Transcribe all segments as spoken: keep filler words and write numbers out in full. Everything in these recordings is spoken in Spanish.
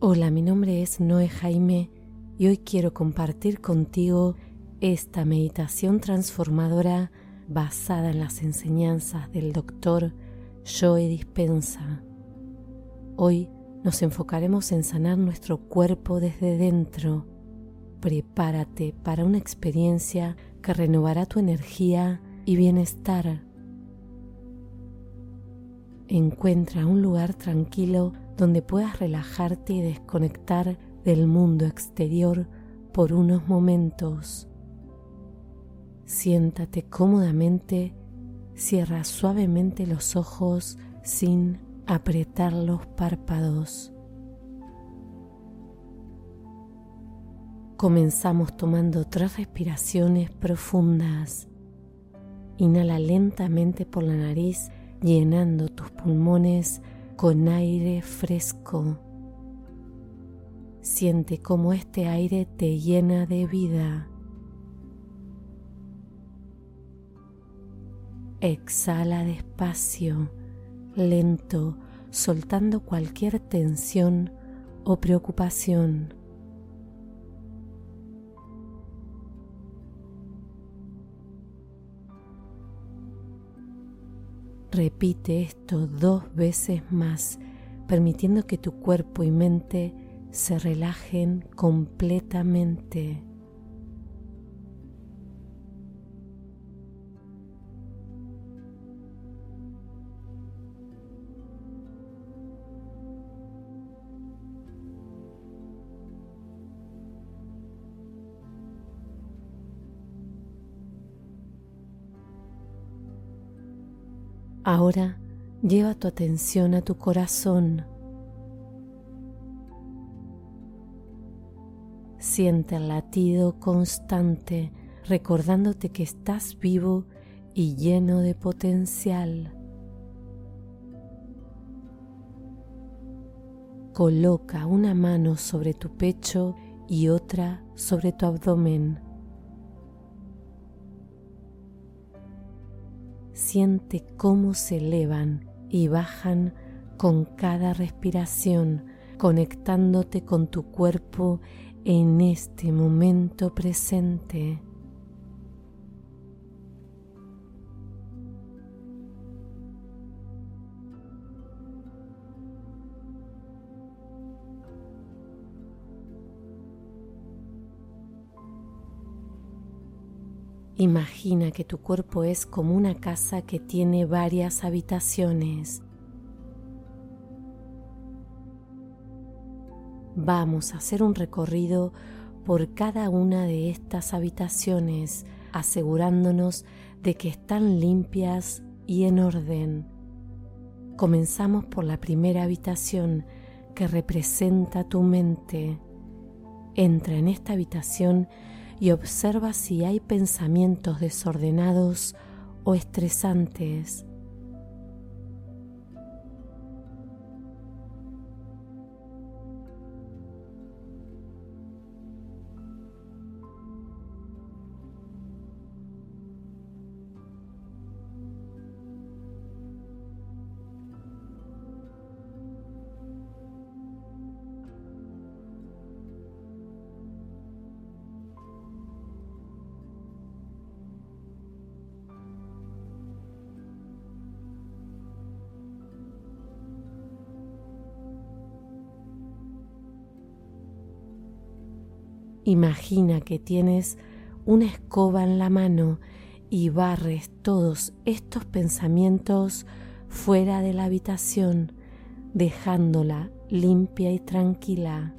Hola, mi nombre es Noé Jaime y hoy quiero compartir contigo esta meditación transformadora basada en las enseñanzas del doctor Joe Dispenza. Hoy nos enfocaremos en sanar nuestro cuerpo desde dentro. Prepárate para una experiencia que renovará tu energía y bienestar. Encuentra un lugar tranquilo donde puedas relajarte y desconectar del mundo exterior por unos momentos. Siéntate cómodamente, cierra suavemente los ojos sin apretar los párpados. Comenzamos tomando tres respiraciones profundas. Inhala lentamente por la nariz, llenando tus pulmones con aire fresco. Siente cómo este aire te llena de vida. Exhala despacio, lento, soltando cualquier tensión o preocupación. Repite esto dos veces más, permitiendo que tu cuerpo y mente se relajen completamente. Ahora lleva tu atención a tu corazón. Siente el latido constante, recordándote que estás vivo y lleno de potencial. Coloca una mano sobre tu pecho y otra sobre tu abdomen. Siente cómo se elevan y bajan con cada respiración, conectándote con tu cuerpo en este momento presente. Imagina que tu cuerpo es como una casa que tiene varias habitaciones. Vamos a hacer un recorrido por cada una de estas habitaciones, asegurándonos de que están limpias y en orden. Comenzamos por la primera habitación, que representa tu mente. Entra en esta habitación y observa si hay pensamientos desordenados o estresantes. Imagina que tienes una escoba en la mano y barres todos estos pensamientos fuera de la habitación, dejándola limpia y tranquila.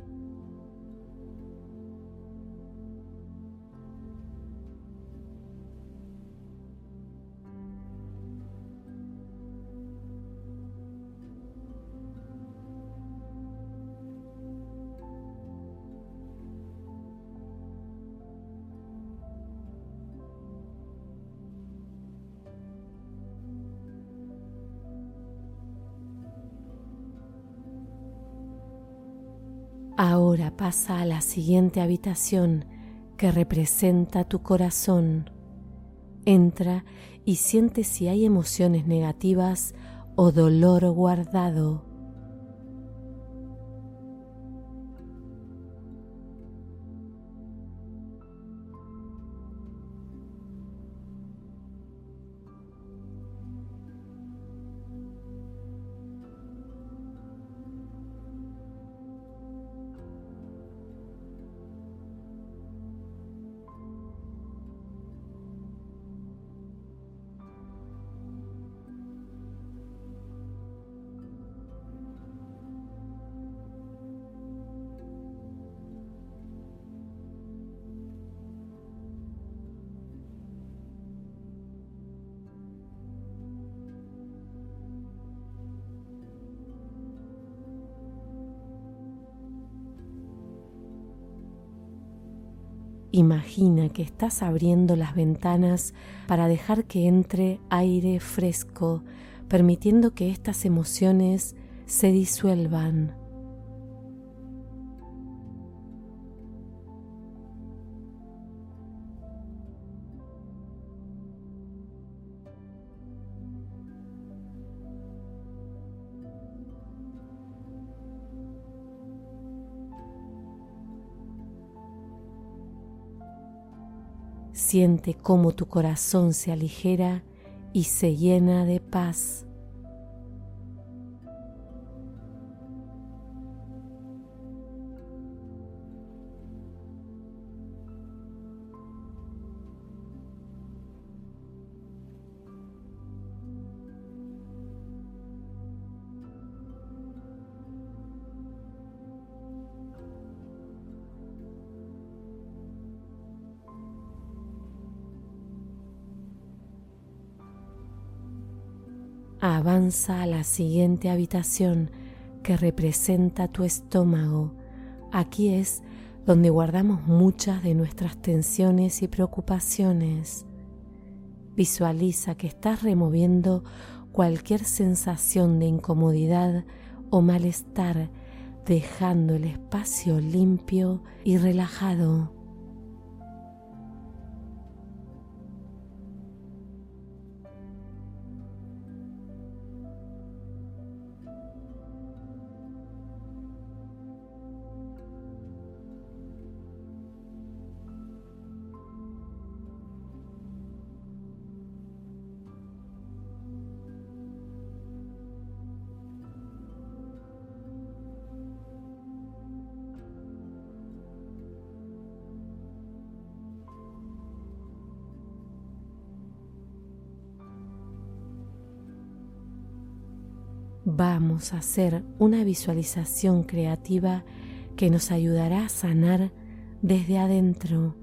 Ahora pasa a la siguiente habitación, que representa tu corazón. Entra y siente si hay emociones negativas o dolor guardado. Imagina que estás abriendo las ventanas para dejar que entre aire fresco, permitiendo que estas emociones se disuelvan. Siente cómo tu corazón se aligera y se llena de paz. Avanza a la siguiente habitación que representa tu estómago. Aquí es donde guardamos muchas de nuestras tensiones y preocupaciones. Visualiza que estás removiendo cualquier sensación de incomodidad o malestar, dejando el espacio limpio y relajado. Vamos a hacer una visualización creativa que nos ayudará a sanar desde adentro.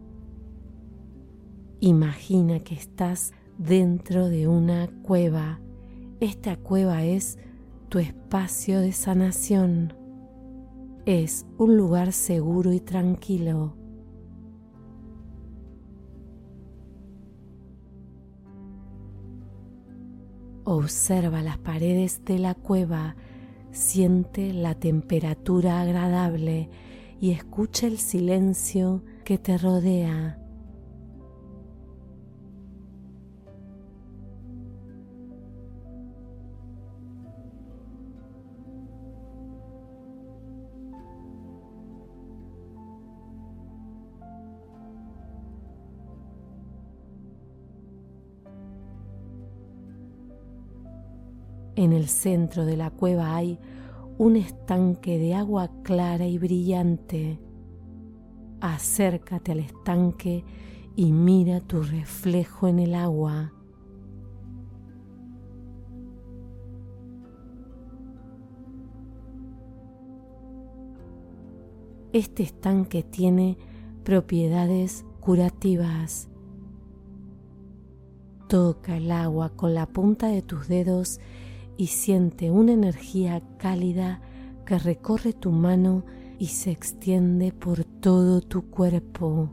Imagina que estás dentro de una cueva. Esta cueva es tu espacio de sanación. Es un lugar seguro y tranquilo. Observa las paredes de la cueva, siente la temperatura agradable y escucha el silencio que te rodea. En el centro de la cueva hay un estanque de agua clara y brillante. Acércate al estanque y mira tu reflejo en el agua. Este estanque tiene propiedades curativas. Toca el agua con la punta de tus dedos y siente una energía cálida que recorre tu mano y se extiende por todo tu cuerpo.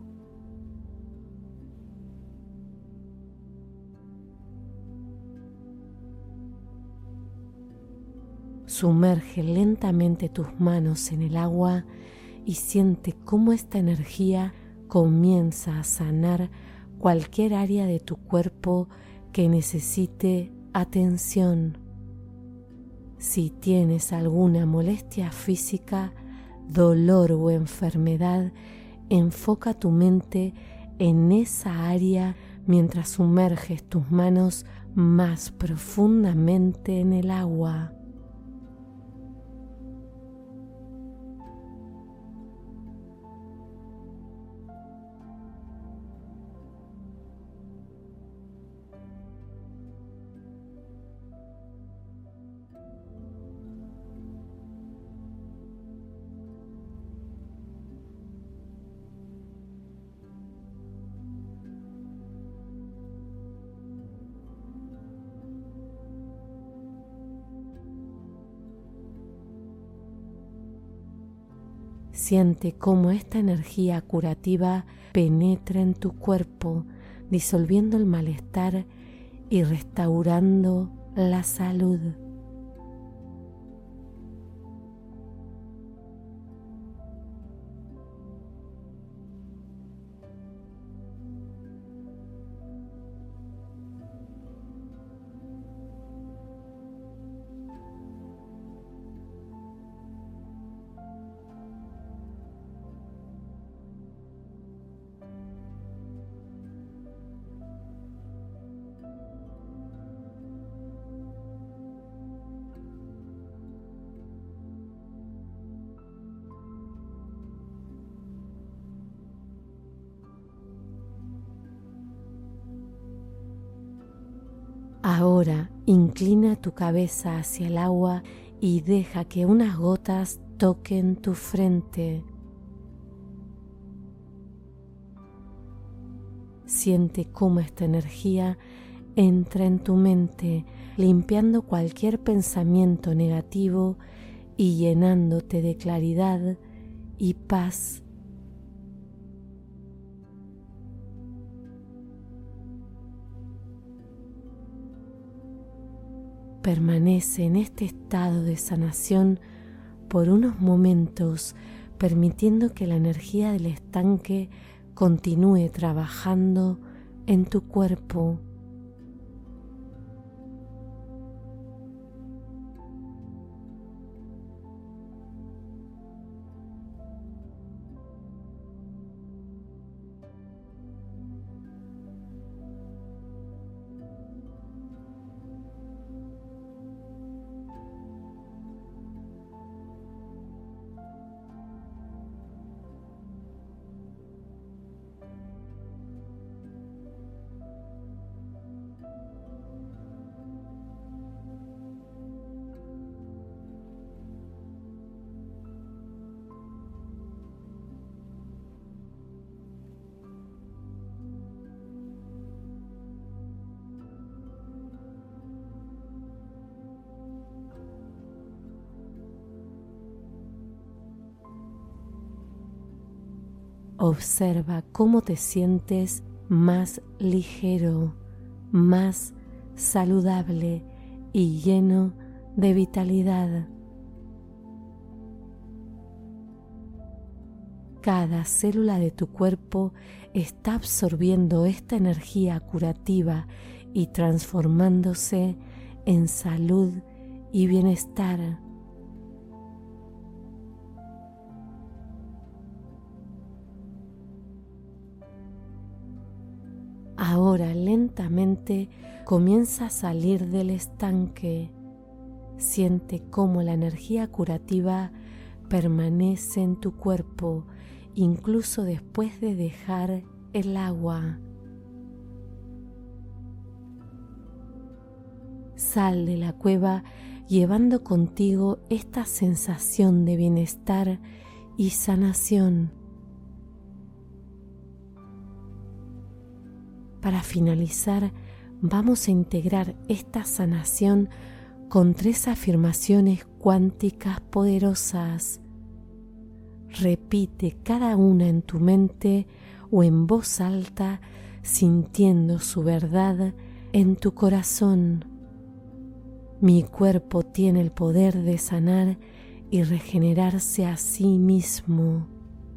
Sumerge lentamente tus manos en el agua y siente cómo esta energía comienza a sanar cualquier área de tu cuerpo que necesite atención. Si tienes alguna molestia física, dolor o enfermedad, enfoca tu mente en esa área mientras sumerges tus manos más profundamente en el agua. Siente cómo esta energía curativa penetra en tu cuerpo, disolviendo el malestar y restaurando la salud. Ahora inclina tu cabeza hacia el agua y deja que unas gotas toquen tu frente. Siente cómo esta energía entra en tu mente, limpiando cualquier pensamiento negativo y llenándote de claridad y paz. Permanece en este estado de sanación por unos momentos, permitiendo que la energía del estanque continúe trabajando en tu cuerpo. Observa cómo te sientes más ligero, más saludable y lleno de vitalidad. Cada célula de tu cuerpo está absorbiendo esta energía curativa y transformándose en salud y bienestar. Ahora lentamente comienza a salir del estanque. Siente cómo la energía curativa permanece en tu cuerpo, incluso después de dejar el agua. Sal de la cueva llevando contigo esta sensación de bienestar y sanación. Para finalizar, vamos a integrar esta sanación con tres afirmaciones cuánticas poderosas. Repite cada una en tu mente o en voz alta, sintiendo su verdad en tu corazón. Mi cuerpo tiene el poder de sanar y regenerarse a sí mismo.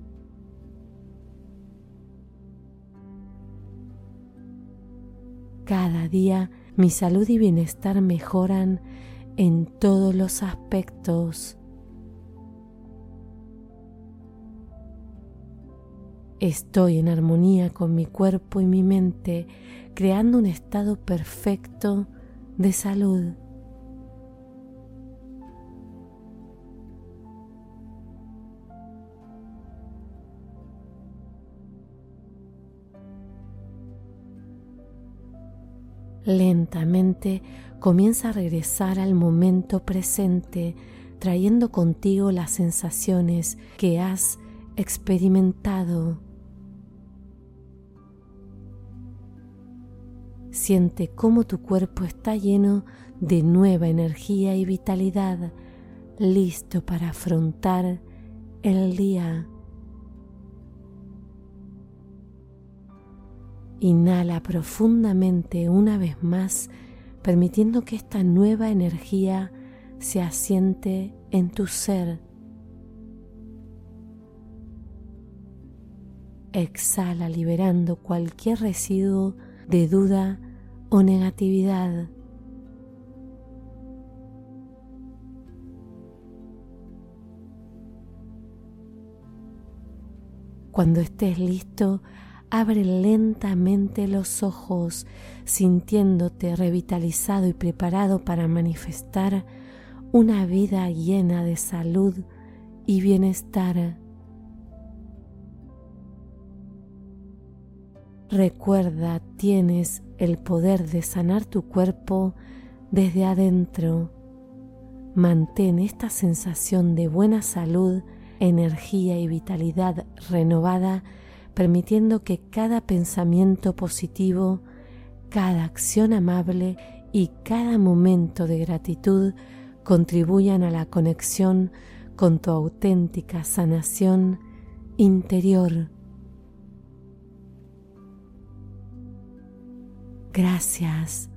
Cada día mi salud y bienestar mejoran en todos los aspectos. Estoy en armonía con mi cuerpo y mi mente, creando un estado perfecto de salud. Lentamente comienza a regresar al momento presente, trayendo contigo las sensaciones que has experimentado. Siente cómo tu cuerpo está lleno de nueva energía y vitalidad, listo para afrontar el día. Inhala profundamente una vez más, permitiendo que esta nueva energía se asiente en tu ser. Exhala, liberando cualquier residuo de duda o negatividad. Cuando estés listo, abre lentamente los ojos, sintiéndote revitalizado y preparado para manifestar una vida llena de salud y bienestar. Recuerda, tienes el poder de sanar tu cuerpo desde adentro. Mantén esta sensación de buena salud, energía y vitalidad renovada, permitiendo que cada pensamiento positivo, cada acción amable y cada momento de gratitud contribuyan a la conexión con tu auténtica sanación interior. Gracias